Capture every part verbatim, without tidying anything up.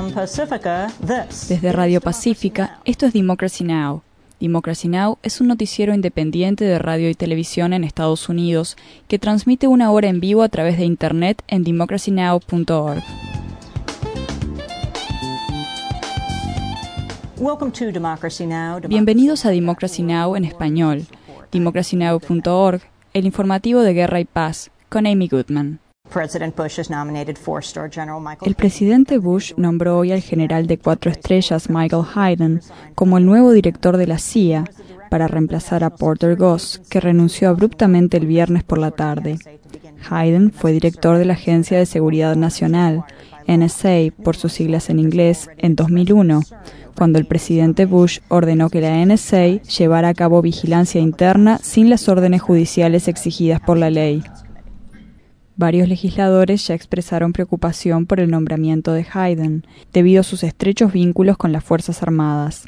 Desde Radio Pacífica, esto es Democracy Now! Democracy Now! Es un noticiero independiente de radio y televisión en Estados Unidos que transmite una hora en vivo a través de Internet en democracy now punto org. Bienvenidos a Democracy Now! En español, democracy now punto org, el informativo de Guerra y Paz, con Amy Goodman. El presidente Bush nombró hoy al general de cuatro estrellas Michael Hayden como el nuevo director de la C I A para reemplazar a Porter Goss, que renunció abruptamente el viernes por la tarde. Hayden fue director de la Agencia de Seguridad Nacional, N S A por sus siglas en inglés, en dos mil uno, cuando el presidente Bush ordenó que la N S A llevara a cabo vigilancia interna sin las órdenes judiciales exigidas por la ley. Varios legisladores ya expresaron preocupación por el nombramiento de Hayden, debido a sus estrechos vínculos con las Fuerzas Armadas.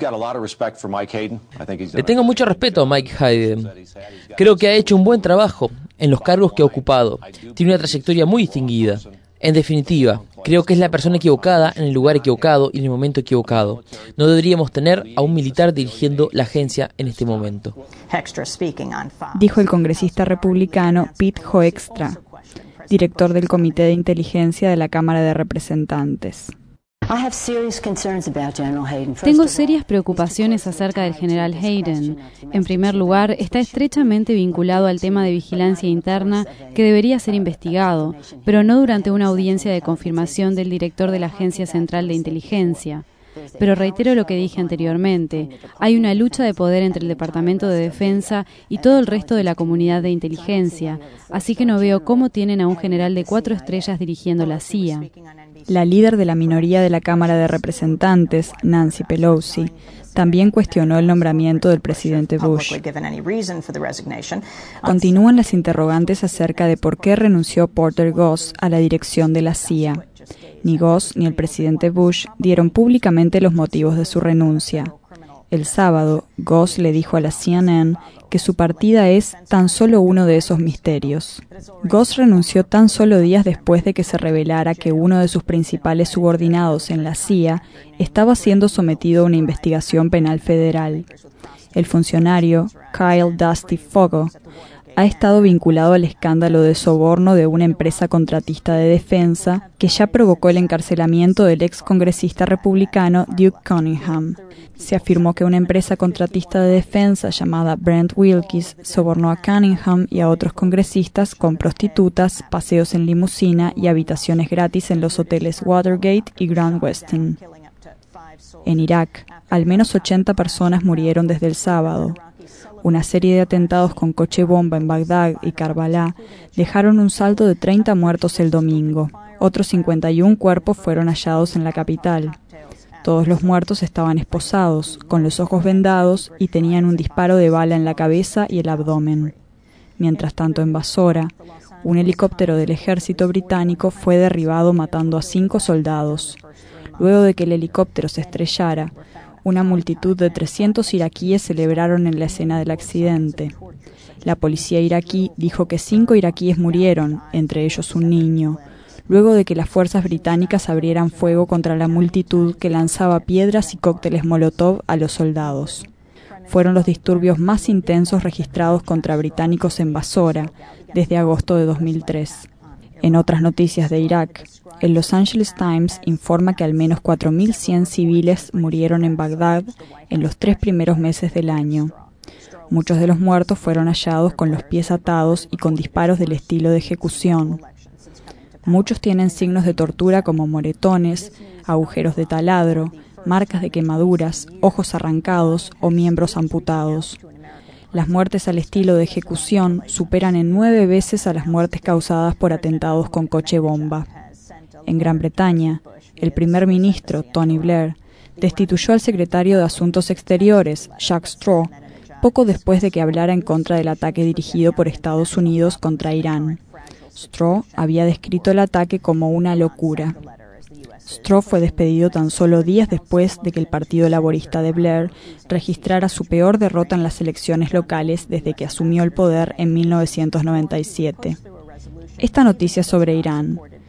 Le tengo mucho respeto a Mike Hayden. Creo que ha hecho un buen trabajo en los cargos que ha ocupado. Tiene una trayectoria muy distinguida. En definitiva, creo que es la persona equivocada en el lugar equivocado y en el momento equivocado. No deberíamos tener a un militar dirigiendo la agencia en este momento, dijo el congresista republicano Pete Hoekstra, director del Comité de Inteligencia de la Cámara de Representantes. Tengo serias preocupaciones acerca del general Hayden. En primer lugar, está estrechamente vinculado al tema de vigilancia interna que debería ser investigado, pero no durante una audiencia de confirmación del director de la Agencia Central de Inteligencia. Pero reitero lo que dije anteriormente, hay una lucha de poder entre el Departamento de Defensa y todo el resto de la comunidad de inteligencia, así que no veo cómo tienen a un general de cuatro estrellas dirigiendo la C I A. La líder de la minoría de la Cámara de Representantes, Nancy Pelosi, también cuestionó el nombramiento del presidente Bush. Continúan las interrogantes acerca de por qué renunció Porter Goss a la dirección de la C I A. Ni Goss ni el presidente Bush dieron públicamente los motivos de su renuncia. El sábado, Goss le dijo a la C N N que su partida es tan solo uno de esos misterios. Goss renunció tan solo días después de que se revelara que uno de sus principales subordinados en la C I A estaba siendo sometido a una investigación penal federal. El funcionario, Kyle Dusty Foggo, ha estado vinculado al escándalo de soborno de una empresa contratista de defensa que ya provocó el encarcelamiento del ex congresista republicano Duke Cunningham. Se afirmó que una empresa contratista de defensa llamada Brent Wilkes sobornó a Cunningham y a otros congresistas con prostitutas, paseos en limusina y habitaciones gratis en los hoteles Watergate y Grand Westin. En Irak, al menos ochenta personas murieron desde el sábado. Una serie de atentados con coche bomba en Bagdad y Karbala dejaron un saldo de treinta muertos el domingo. Otros cincuenta y un cuerpos fueron hallados en la capital. Todos los muertos estaban esposados, con los ojos vendados y tenían un disparo de bala en la cabeza y el abdomen. Mientras tanto, en Basora, un helicóptero del ejército británico fue derribado matando a cinco soldados. Luego de que el helicóptero se estrellara, una multitud de trescientos iraquíes celebraron en la escena del accidente. La policía iraquí dijo que cinco iraquíes murieron, entre ellos un niño, luego de que las fuerzas británicas abrieran fuego contra la multitud que lanzaba piedras y cócteles molotov a los soldados. Fueron los disturbios más intensos registrados contra británicos en Basora desde agosto de dos mil tres. En otras noticias de Irak, el Los Angeles Times informa que al menos cuatro mil cien civiles murieron en Bagdad en los tres primeros meses del año. Muchos de los muertos fueron hallados con los pies atados y con disparos del estilo de ejecución. Muchos tienen signos de tortura como moretones, agujeros de taladro, marcas de quemaduras, ojos arrancados o miembros amputados. Las muertes al estilo de ejecución superan en nueve veces a las muertes causadas por atentados con coche bomba. En Gran Bretaña, el primer ministro, Tony Blair, destituyó al secretario de Asuntos Exteriores, Jack Straw, poco después de que hablara en contra del ataque dirigido por Estados Unidos contra Irán. Straw había descrito el ataque como una locura. Straw fue despedido tan solo días después de que el Partido Laborista de Blair registrara su peor derrota en las elecciones locales desde que asumió el poder en mil novecientos noventa y siete. Esta noticia sobre Irán.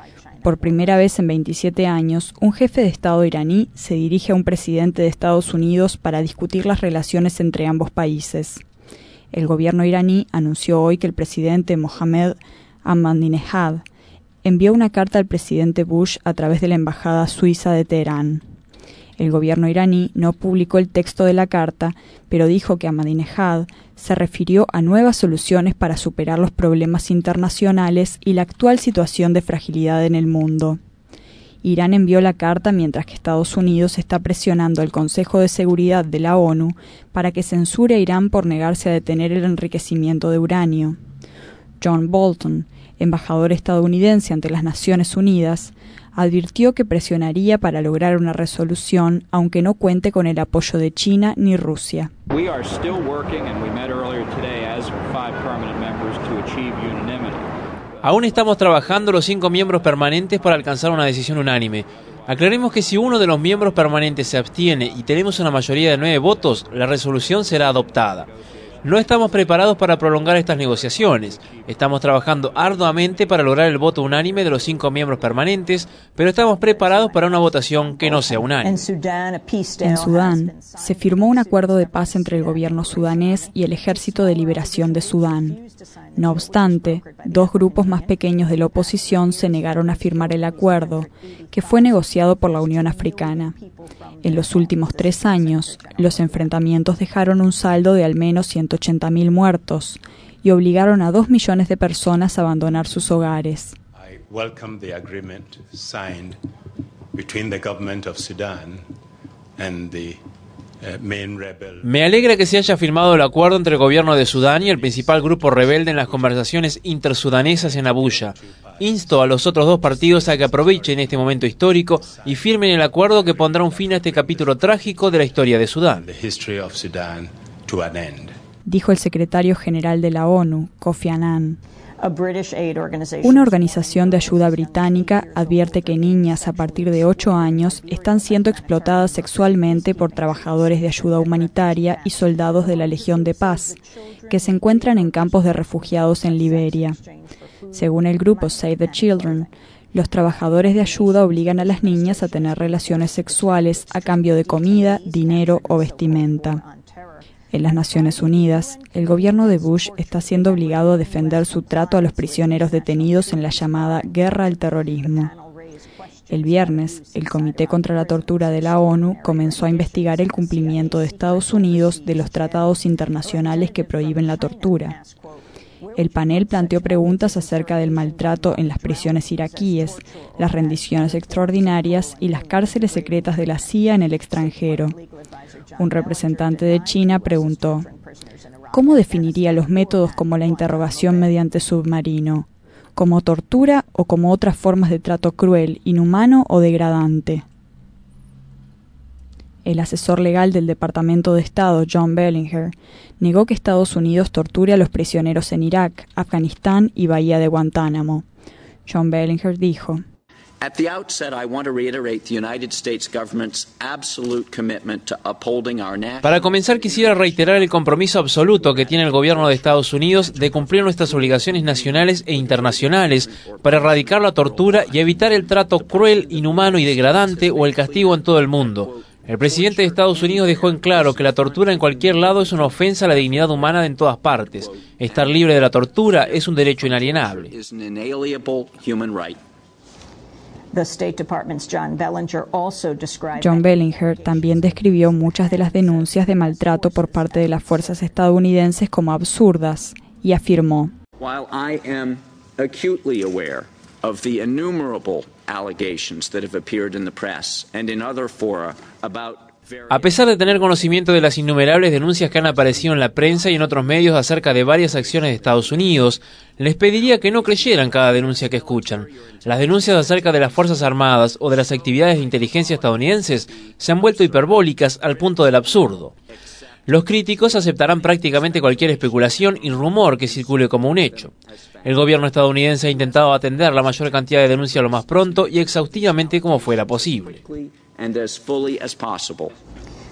Por primera vez en veintisiete años, un jefe de Estado iraní se dirige a un presidente de Estados Unidos para discutir las relaciones entre ambos países. El gobierno iraní anunció hoy que el presidente Mohammed Ahmadinejad envió una carta al presidente Bush a través de la embajada suiza de Teherán. El gobierno iraní no publicó el texto de la carta, pero dijo que Ahmadinejad se refirió a nuevas soluciones para superar los problemas internacionales y la actual situación de fragilidad en el mundo. Irán envió la carta mientras que Estados Unidos está presionando al Consejo de Seguridad de la ONU para que censure a Irán por negarse a detener el enriquecimiento de uranio. John Bolton, embajador estadounidense ante las Naciones Unidas, advirtió que presionaría para lograr una resolución, aunque no cuente con el apoyo de China ni Rusia. Aún estamos trabajando los cinco miembros permanentes para alcanzar una decisión unánime. Aclaremos que si uno de los miembros permanentes se abstiene y tenemos una mayoría de nueve votos, la resolución será adoptada. No estamos preparados para prolongar estas negociaciones. Estamos trabajando arduamente para lograr el voto unánime de los cinco miembros permanentes, pero estamos preparados para una votación que no sea unánime. En Sudán, se firmó un acuerdo de paz entre el gobierno sudanés y el Ejército de Liberación de Sudán. No obstante, dos grupos más pequeños de la oposición se negaron a firmar el acuerdo, que fue negociado por la Unión Africana. En los últimos tres años, los enfrentamientos dejaron un saldo de al menos ciento ochenta mil muertos y obligaron a dos millones de personas a abandonar sus hogares. I welcome the agreement signed between the government of Sudan and the Me alegra que se haya firmado el acuerdo entre el gobierno de Sudán y el principal grupo rebelde en las conversaciones intersudanesas en Abuya. Insto a los otros dos partidos a que aprovechen este momento histórico y firmen el acuerdo que pondrá un fin a este capítulo trágico de la historia de Sudán. Dijo el secretario general de la ONU, Kofi Annan. Una organización de ayuda británica advierte que niñas a partir de ocho años están siendo explotadas sexualmente por trabajadores de ayuda humanitaria y soldados de la Legión de Paz, que se encuentran en campos de refugiados en Liberia. Según el grupo Save the Children, los trabajadores de ayuda obligan a las niñas a tener relaciones sexuales a cambio de comida, dinero o vestimenta. En las Naciones Unidas, el gobierno de Bush está siendo obligado a defender su trato a los prisioneros detenidos en la llamada guerra al terrorismo. El viernes, el Comité contra la Tortura de la ONU comenzó a investigar el cumplimiento de Estados Unidos de los tratados internacionales que prohíben la tortura. El panel planteó preguntas acerca del maltrato en las prisiones iraquíes, las rendiciones extraordinarias y las cárceles secretas de la C I A en el extranjero. Un representante de China preguntó, ¿cómo definiría los métodos como la interrogación mediante submarino? ¿Como tortura o como otras formas de trato cruel, inhumano o degradante? El asesor legal del Departamento de Estado, John Bellinger, negó que Estados Unidos torture a los prisioneros en Irak, Afganistán y Bahía de Guantánamo. John Bellinger dijo, At the outset, I want to reiterate the United States government's absolute commitment to upholding our national... Para comenzar, quisiera reiterar el compromiso absoluto que tiene el gobierno de Estados Unidos de cumplir nuestras obligaciones nacionales e internacionales para erradicar la tortura y evitar el trato cruel, inhumano y degradante o el castigo en todo el mundo. El presidente de Estados Unidos dejó en claro que la tortura en cualquier lado es una ofensa a la dignidad humana en todas partes. Estar libre de la tortura es un derecho inalienable. John Bellinger también describió muchas de las denuncias de maltrato por parte de las fuerzas estadounidenses como absurdas y afirmó: While I am acutely aware of the innumerable allegations that have appeared in the press and in other fora about A pesar de tener conocimiento de las innumerables denuncias que han aparecido en la prensa y en otros medios acerca de varias acciones de Estados Unidos, les pediría que no creyeran cada denuncia que escuchan. Las denuncias acerca de las Fuerzas Armadas o de las actividades de inteligencia estadounidenses se han vuelto hiperbólicas al punto del absurdo. Los críticos aceptarán prácticamente cualquier especulación y rumor que circule como un hecho. El gobierno estadounidense ha intentado atender la mayor cantidad de denuncias lo más pronto y exhaustivamente como fuera posible. and as fully as possible.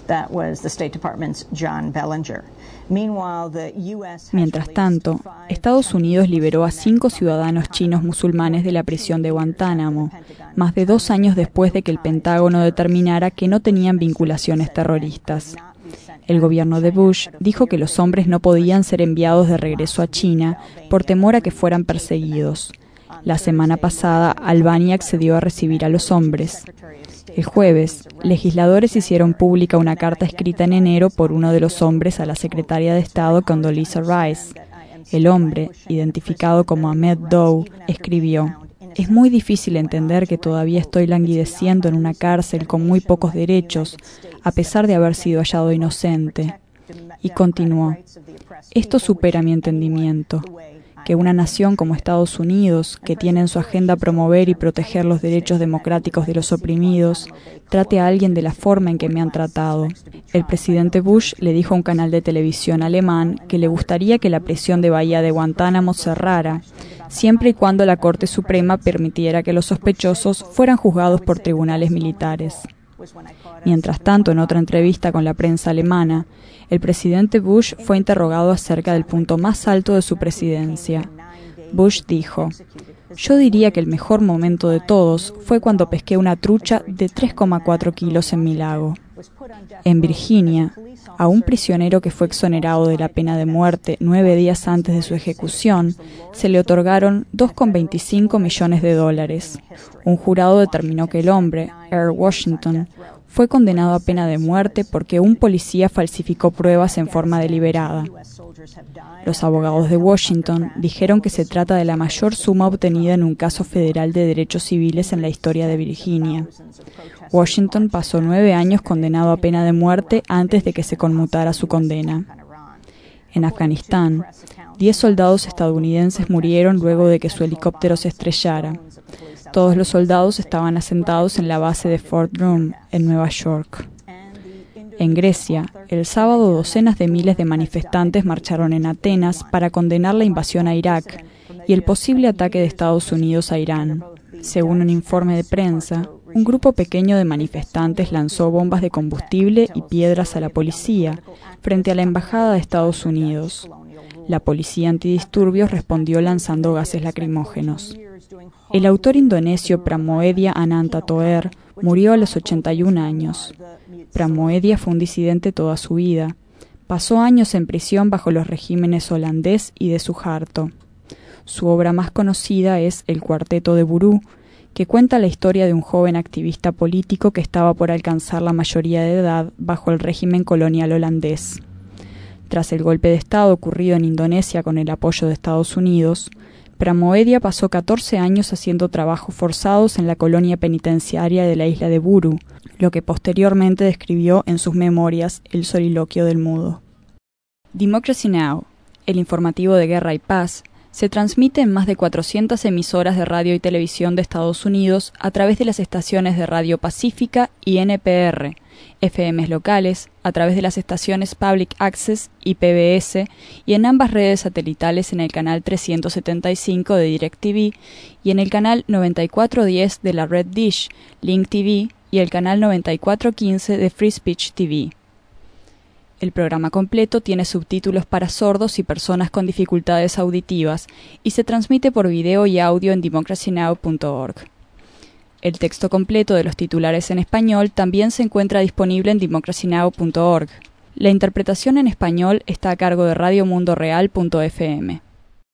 Mientras tanto, Estados Unidos liberó a cinco ciudadanos chinos musulmanes de la prisión de Guantánamo, más de dos años después de que el Pentágono determinara que no tenían vinculaciones terroristas. El gobierno de Bush dijo que los hombres no podían ser enviados de regreso a China por temor a que fueran perseguidos. La semana pasada, Albania accedió a recibir a los hombres. El jueves, legisladores hicieron pública una carta escrita en enero por uno de los hombres a la secretaria de Estado Condoleezza Rice. El hombre, identificado como Ahmed Doe, escribió: «Es muy difícil entender que todavía estoy languideciendo en una cárcel con muy pocos derechos, a pesar de haber sido hallado inocente». Y continuó: «Esto supera mi entendimiento. Que una nación como Estados Unidos, que tiene en su agenda promover y proteger los derechos democráticos de los oprimidos, trate a alguien de la forma en que me han tratado». El presidente Bush le dijo a un canal de televisión alemán que le gustaría que la prisión de Bahía de Guantánamo cerrara, siempre y cuando la Corte Suprema permitiera que los sospechosos fueran juzgados por tribunales militares. Mientras tanto, en otra entrevista con la prensa alemana, el presidente Bush fue interrogado acerca del punto más alto de su presidencia. Bush dijo: «Yo diría que el mejor momento de todos fue cuando pesqué una trucha de tres coma cuatro kilos en mi lago». En Virginia, a un prisionero que fue exonerado de la pena de muerte nueve días antes de su ejecución, se le otorgaron dos coma veinticinco millones de dólares. Un jurado determinó que el hombre, Earl Washington, fue condenado a pena de muerte porque un policía falsificó pruebas en forma deliberada. Los abogados de Washington dijeron que se trata de la mayor suma obtenida en un caso federal de derechos civiles en la historia de Virginia. Washington pasó nueve años condenado a pena de muerte antes de que se conmutara su condena. En Afganistán, diez soldados estadounidenses murieron luego de que su helicóptero se estrellara. Todos los soldados estaban asentados en la base de Fort Drum, en Nueva York. En Grecia, el sábado docenas de miles de manifestantes marcharon en Atenas para condenar la invasión a Irak y el posible ataque de Estados Unidos a Irán. Según un informe de prensa, un grupo pequeño de manifestantes lanzó bombas de combustible y piedras a la policía frente a la embajada de Estados Unidos. La policía antidisturbios respondió lanzando gases lacrimógenos. El autor indonesio Pramoedya Ananta Toer murió a los ochenta y un años. Pramoedya fue un disidente toda su vida. Pasó años en prisión bajo los regímenes holandés y de Suharto. Su obra más conocida es El Cuarteto de Burú, que cuenta la historia de un joven activista político que estaba por alcanzar la mayoría de edad bajo el régimen colonial holandés. Tras el golpe de Estado ocurrido en Indonesia con el apoyo de Estados Unidos, Pramoedya pasó catorce años haciendo trabajos forzados en la colonia penitenciaria de la isla de Buru, lo que posteriormente describió en sus memorias El soliloquio del mudo. Democracy Now!, el informativo de guerra y paz, se transmite en más de cuatrocientas emisoras de radio y televisión de Estados Unidos a través de las estaciones de Radio Pacífica y N P R, F Ms locales, a través de las estaciones Public Access y P B S, y en ambas redes satelitales en el canal trescientos setenta y cinco de DirecTV y en el canal noventa y cuatro diez de la red Dish, Link T V y el canal noventa y cuatro quince de Free Speech T V. El programa completo tiene subtítulos para sordos y personas con dificultades auditivas y se transmite por video y audio en democracy now punto org. El texto completo de los titulares en español también se encuentra disponible en democracy now punto org. La interpretación en español está a cargo de radio mundo real punto f m.